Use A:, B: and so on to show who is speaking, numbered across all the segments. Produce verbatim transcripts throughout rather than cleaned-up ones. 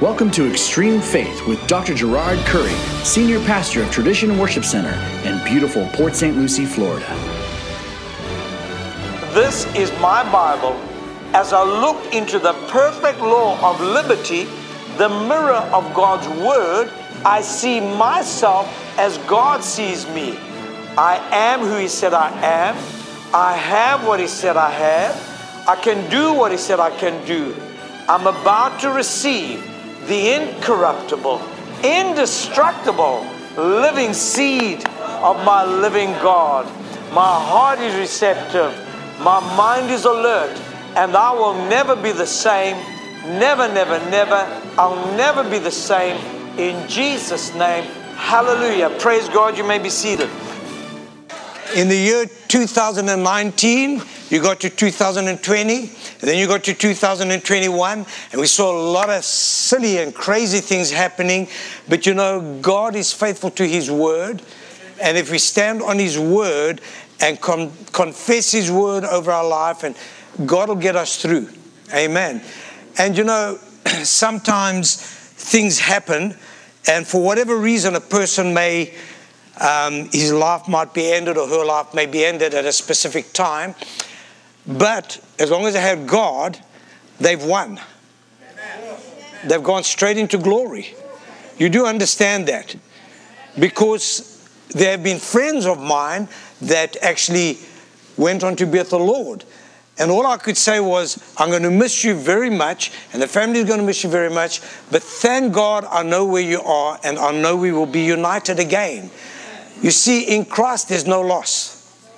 A: Welcome to Extreme Faith with Doctor Gerard Curry, Senior Pastor of Tradition Worship Center in beautiful Port Saint Lucie, Florida.
B: This is my Bible. As I look into the perfect law of liberty, the mirror of God's Word, I see myself as God sees me. I am who He said I am. I have what He said I have. I can do what He said I can do. I'm about to receive the incorruptible, indestructible, living seed of my living God. My heart is receptive. My mind is alert. And I will never be the same. Never, never, never. I'll never be the same. In Jesus' name, hallelujah. Praise God. You may be seated. In the year two thousand nineteen, you got to two thousand twenty, and then you got to two thousand twenty-one, and we saw a lot of silly and crazy things happening. But you know, God is faithful to His Word, and if we stand on His Word and con- confess His Word over our life, and God will get us through. Amen. And you know, sometimes things happen, and for whatever reason, a person may Um, his life might be ended, or her life may be ended at a specific time. But as long as they have God, they've won. They've gone straight into glory. You do understand that? Because there have been friends of mine that actually went on to be with the Lord. And all I could say was, I'm going to miss you very much, and the family is going to miss you very much. But thank God I know where you are, and I know we will be united again. You see, in Christ there's no loss.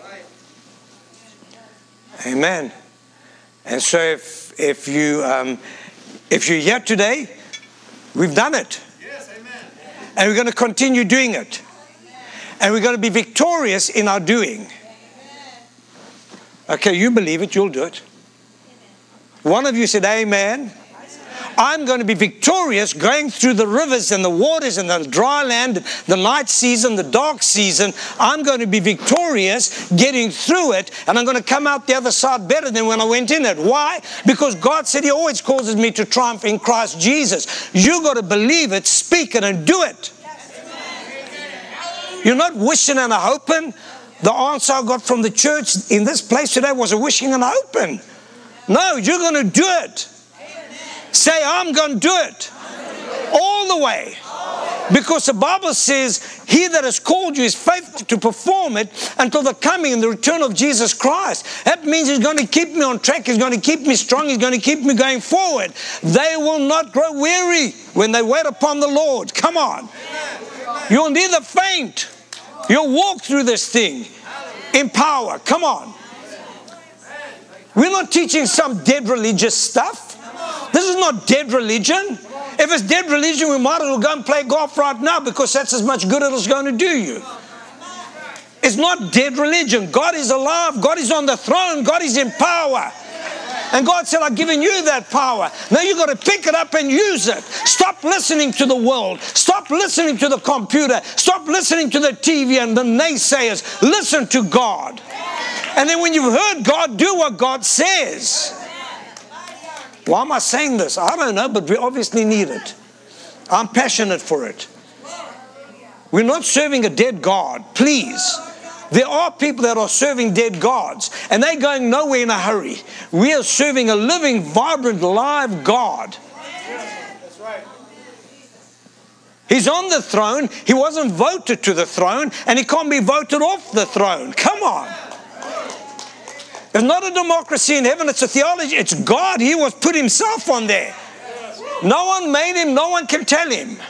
B: Amen. And so if if you um, if you're here today, we've done it. Yes, amen. And we're going to continue doing it. And we're going to be victorious in our doing. Okay, you believe it, you'll do it. One of you said amen. I'm going to be victorious going through the rivers and the waters and the dry land, the night season, the dark season. I'm going to be victorious getting through it, and I'm going to come out the other side better than when I went in it. Why? Because God said He always causes me to triumph in Christ Jesus. You've got to believe it, speak it, and do it. You're not wishing and a hoping. The answer I got from the church in this place today was a wishing and a hoping. No, you're going to do it. Say, I'm going to do it all the way. Because the Bible says, He that has called you is faithful to perform it until the coming and the return of Jesus Christ. That means He's going to keep me on track. He's going to keep me strong. He's going to keep me going forward. They will not grow weary when they wait upon the Lord. Come on. You'll neither faint. You'll walk through this thing in power. Come on. We're not teaching some dead religious stuff. This is not dead religion. If it's dead religion, we might as well go and play golf right now, because that's as much good as it's going to do you. It's not dead religion. God is alive. God is on the throne. God is in power. And God said, I've given you that power. Now you've got to pick it up and use it. Stop listening to the world. Stop listening to the computer. Stop listening to the T V and the naysayers. Listen to God. And then when you've heard God, do what God says. Why am I saying this? I don't know, but we obviously need it. I'm passionate for it. We're not serving a dead God, please. There are people that are serving dead gods, and they're going nowhere in a hurry. We are serving a living, vibrant, live God. That's right. He's on the throne. He wasn't voted to the throne, and He can't be voted off the throne. Come on. It's not a democracy in heaven, it's a theology. It's God. He was put Himself on there. No one made Him, no one can tell Him.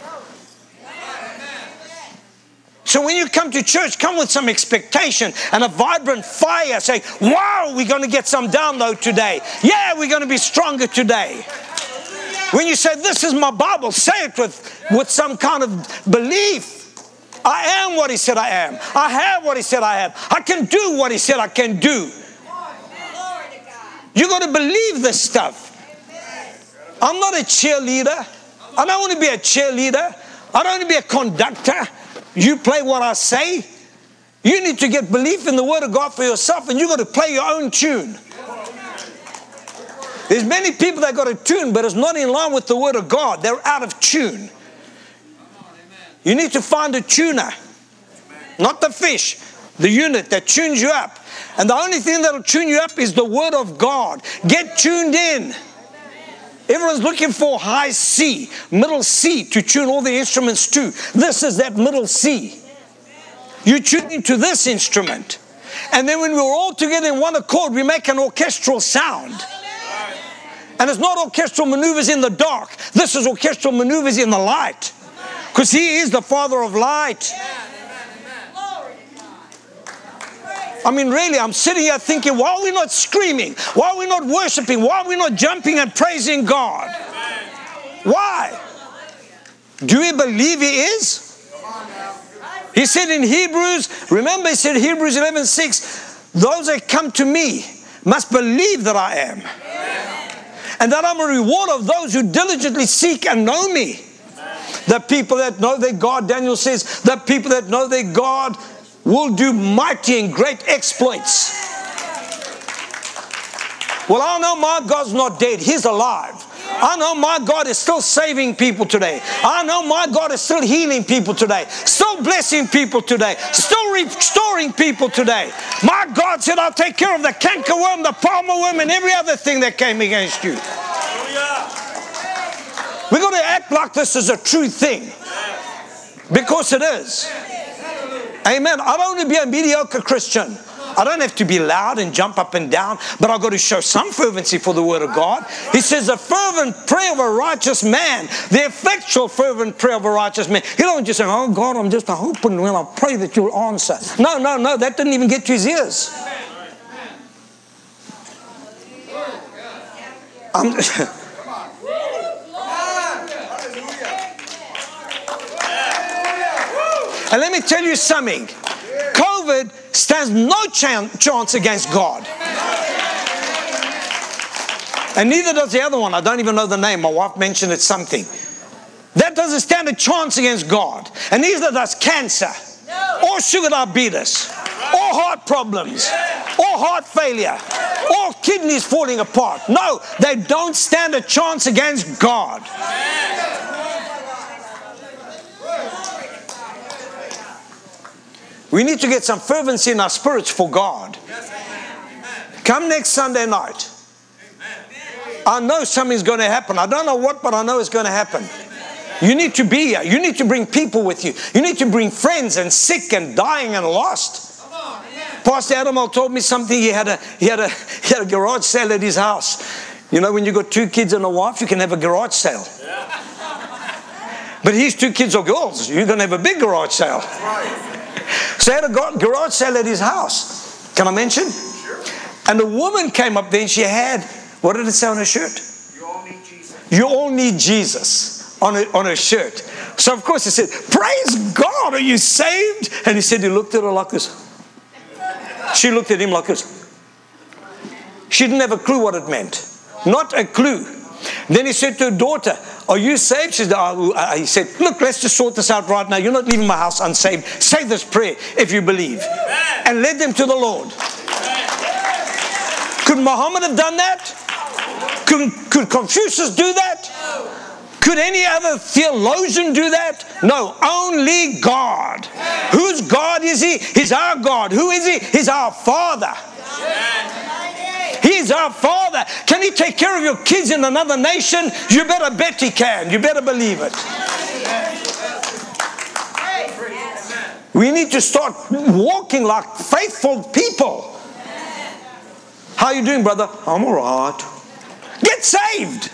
B: So when you come to church, come with some expectation and a vibrant fire, saying, wow, we're going to get some download today. Yeah, we're going to be stronger today. When you say, this is my Bible, say it with, with some kind of belief. I am what He said I am. I have what He said I have. I can do what He said I can do. You've got to believe this stuff. I'm not a cheerleader. I don't want to be a cheerleader. I don't want to be a conductor. You play what I say. You need to get belief in the Word of God for yourself, and you've got to play your own tune. There's many people that got a tune, but it's not in line with the Word of God. They're out of tune. You need to find a tuner. Not the fish. The unit that tunes you up. And the only thing that will tune you up is the Word of God. Get tuned in. Everyone's looking for high C, middle C to tune all the instruments to. This is that middle C. You tune into this instrument. And then when we're all together in one accord, we make an orchestral sound. And it's not orchestral maneuvers in the dark. This is orchestral maneuvers in the light. Because He is the Father of light. I mean, really, I'm sitting here thinking, why are we not screaming? Why are we not worshiping? Why are we not jumping and praising God? Why? Do we believe He is? He said in Hebrews, remember He said Hebrews eleven six, those that come to me must believe that I am. And that I'm a reward of those who diligently seek and know me. The people that know their God, Daniel says, the people that know their God will do mighty and great exploits. Well, I know my God's not dead. He's alive. I know my God is still saving people today. I know my God is still healing people today. Still blessing people today. Still restoring people today. My God said, I'll take care of the cankerworm, the palmer worm, and every other thing that came against you. We've got to act like this is a true thing. Because it is. Amen. I don't want to be a mediocre Christian. I don't have to be loud and jump up and down, but I've got to show some fervency for the Word of God. He says, the fervent prayer of a righteous man, the effectual fervent prayer of a righteous man. You don't just say, oh God, I'm just hoping when I pray that you'll answer. No, no, no, that didn't even get to his ears. I'm And let me tell you something. COVID stands no chance against God. And neither does the other one. I don't even know the name. My wife mentioned it something. That doesn't stand a chance against God. And neither does cancer. Or sugar diabetes. Or heart problems. Or heart failure. Or kidneys falling apart. No, they don't stand a chance against God. We need to get some fervency in our spirits for God. Come next Sunday night. I know something's going to happen. I don't know what, but I know it's going to happen. You need to be here. You need to bring people with you. You need to bring friends and sick and dying and lost. Pastor Adamo told me something. He had a he had a he had a garage sale at his house. You know, when you got two kids and a wife, you can have a garage sale. But his two kids are girls. You're going to have a big garage sale. So he had a garage sale at his house. Can I mention? Sure. And a woman came up there and she had, what did it say on her shirt? You all need Jesus. You all need Jesus on her, on her shirt. So of course he said, praise God, are you saved? And he said he looked at her like this. She looked at him like this. She didn't have a clue what it meant. Not a clue. Then he said to her daughter, are you saved? She said, oh, uh, he said, look, let's just sort this out right now. You're not leaving my house unsaved. Say this prayer if you believe. Amen. And lead them to the Lord. Amen. Could Muhammad have done that? Could, could Confucius do that? No. Could any other theologian do that? No, only God. Amen. Whose God is He? He's our God. Who is He? He's our Father. Amen. He's our Father. Can He take care of your kids in another nation? You better bet He can. You better believe it. We need to start walking like faithful people. How are you doing, brother? I'm all right. Get saved.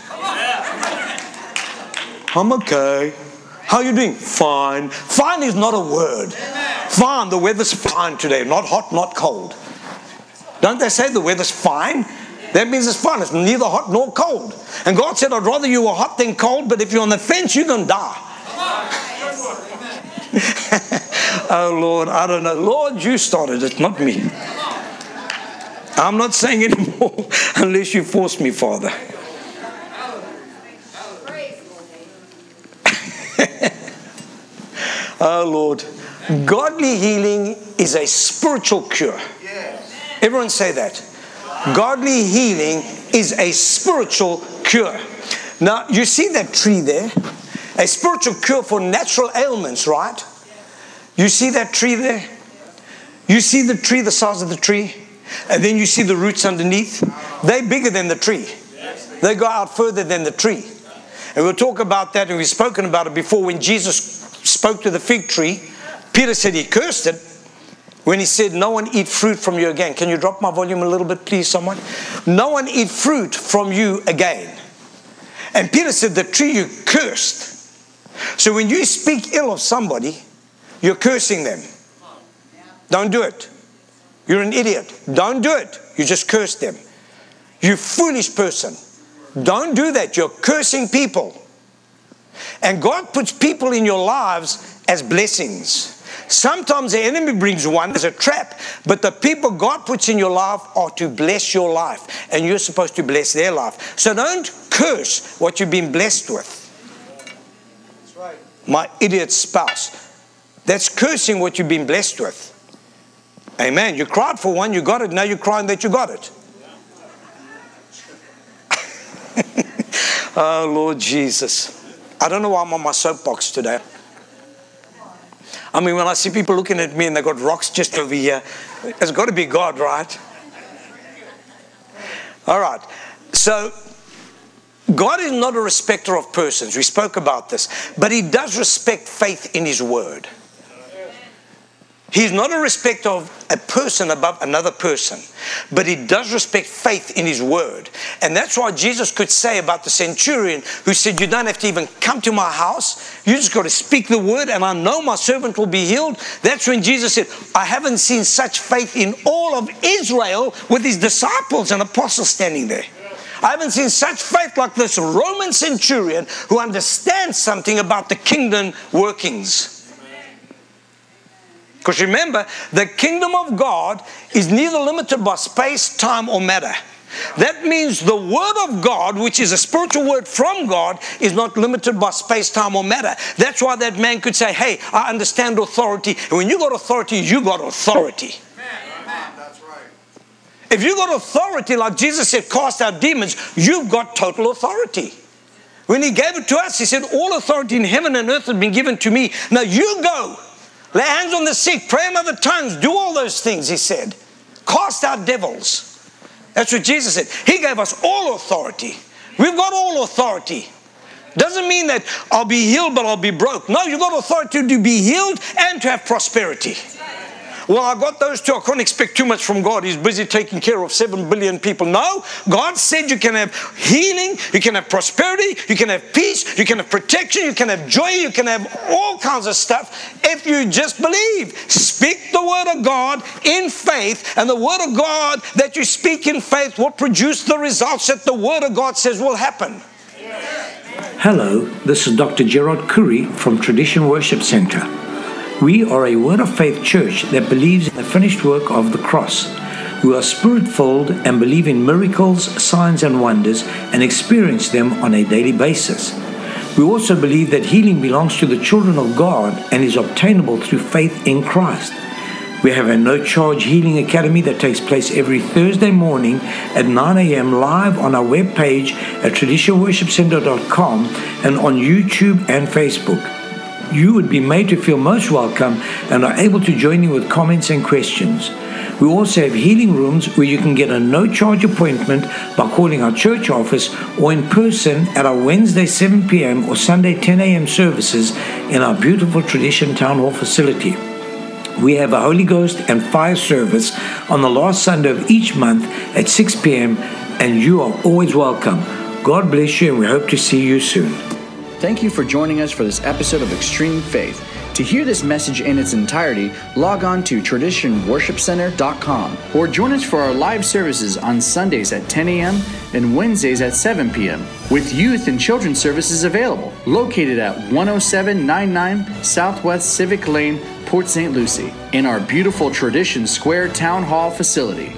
B: I'm okay. How are you doing? Fine. Fine is not a word. Fine, the weather's fine today. Not hot, not cold. Don't they say the weather's fine? That means it's fine. It's neither hot nor cold. And God said, I'd rather you were hot than cold, but if you're on the fence, you're going to die. Oh, Lord, I don't know. Lord, you started it, not me. I'm not saying anymore unless you force me, Father. Oh, Lord. Godly healing is a spiritual cure. Everyone say that. Godly healing is a spiritual cure. Now, you see that tree there? A spiritual cure for natural ailments, right? You see that tree there? You see the tree, the size of the tree? And then you see the roots underneath? They're bigger than the tree. They go out further than the tree. And we'll talk about that, and we've spoken about it before. When Jesus spoke to the fig tree, Peter said he cursed it when he said, no one eat fruit from you again. Can you drop my volume a little bit, please, someone? No one eat fruit from you again. And Peter said, the tree you cursed. So when you speak ill of somebody, you're cursing them. Don't do it. You're an idiot. Don't do it. You just curse them. You foolish person. Don't do that. You're cursing people. And God puts people in your lives as blessings. Sometimes the enemy brings one as a trap, but the people God puts in your life are to bless your life, and you're supposed to bless their life. So don't curse what you've been blessed with. That's right. My idiot spouse. That's cursing what you've been blessed with. Amen. You cried for one, you got it. Now you're crying that you got it. Oh, Lord Jesus. I don't know why I'm on my soapbox today. I mean, when I see people looking at me and they've got rocks just over here, it's got to be God, right? All right. So, God is not a respecter of persons. We spoke about this. But He does respect faith in His Word. He's not a respecter of a person above another person, but He does respect faith in His Word. And that's why Jesus could say about the centurion who said, you don't have to even come to my house. You just got to speak the word and I know my servant will be healed. That's when Jesus said, I haven't seen such faith in all of Israel, with His disciples and apostles standing there. I haven't seen such faith like this Roman centurion who understands something about the kingdom workings. Because remember, the kingdom of God is neither limited by space, time, or matter. That means the word of God, which is a spiritual word from God, is not limited by space, time, or matter. That's why that man could say, hey, I understand authority. And when you got authority, you got authority.
C: Amen. That's right.
B: If you got authority, like Jesus said, cast out demons, you've got total authority. When He gave it to us, He said, all authority in heaven and earth has been given to me. Now you go. Lay hands on the sick, pray in other tongues, do all those things, He said. Cast out devils. That's what Jesus said. He gave us all authority. We've got all authority. Doesn't mean that I'll be healed, but I'll be broke. No, you've got authority to be healed and to have prosperity. Well, I got those two. I can't expect too much from God. He's busy taking care of seven billion people. No, God said you can have healing, you can have prosperity, you can have peace, you can have protection, you can have joy, you can have all kinds of stuff if you just believe. Speak the word of God in faith, and the word of God that you speak in faith will produce the results that the word of God says will happen.
D: Hello, this is Doctor Gerard Curry from Tradition Worship Center. We are a Word of Faith church that believes in the finished work of the cross. We are spirit-filled and believe in miracles, signs and wonders and experience them on a daily basis. We also believe that healing belongs to the children of God and is obtainable through faith in Christ. We have a no-charge healing academy that takes place every Thursday morning at nine a.m. live on our webpage at tradition worship center dot com and on YouTube and Facebook. You would be made to feel most welcome and are able to join in with comments and questions. We also have healing rooms where you can get a no-charge appointment by calling our church office or in person at our Wednesday seven p.m. or Sunday ten a.m. services in our beautiful Tradition Town Hall facility. We have a Holy Ghost and fire service on the last Sunday of each month at six p.m. and you are always welcome. God bless you and we hope to see you soon.
A: Thank you for joining us for this episode of Extreme Faith. To hear this message in its entirety, log on to tradition worship center dot com or join us for our live services on Sundays at ten a.m. and Wednesdays at seven p.m. with youth and children's services available, located at one oh seven ninety-nine Southwest Civic Lane, Port Saint Lucie, in our beautiful Tradition Square Town Hall facility.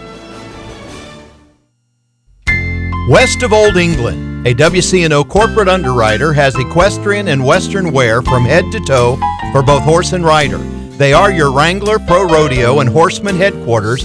E: West of Old England, a W C N O corporate underwriter has equestrian and western wear from head to toe for both horse and rider. They are your Wrangler Pro Rodeo and Horseman headquarters